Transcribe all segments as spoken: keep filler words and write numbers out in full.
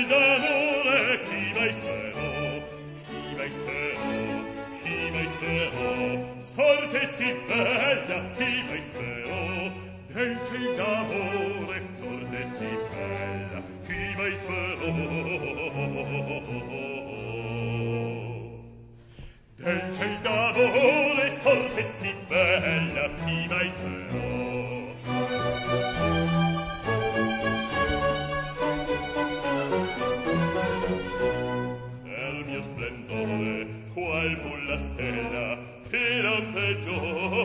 d'amore, chi mai spero, chi mai spero, chi mai spero, sorte si bella, chi mai spero, del ciel d'amore, sorte si bella, chi mai spero, del ciel d'amore, sorte si bella, chi mai spero. Qual fu la stella che lampeggiò?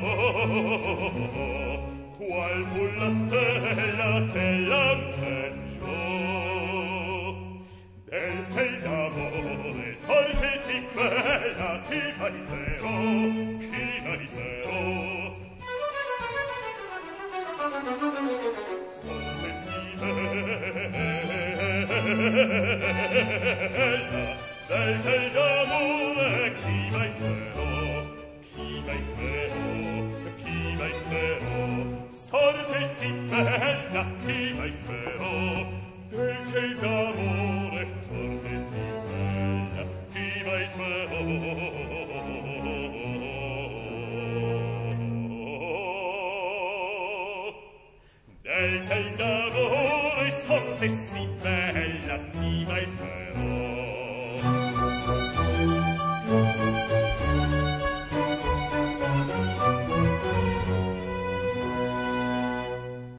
Qual fu la stella che lampeggiò? Del ciel d'amore sorte si bella, chi fa mistero, chi fa mistero? Sorte si bella, del ciel d'amore, chi mai spero, chi mai spero, chi mai spero, sorte si bella, chi mai spero, del ciel d'amore, sorte si bella, chi mai spero, del ciel d'amore, sorte si bella, chi mai spero.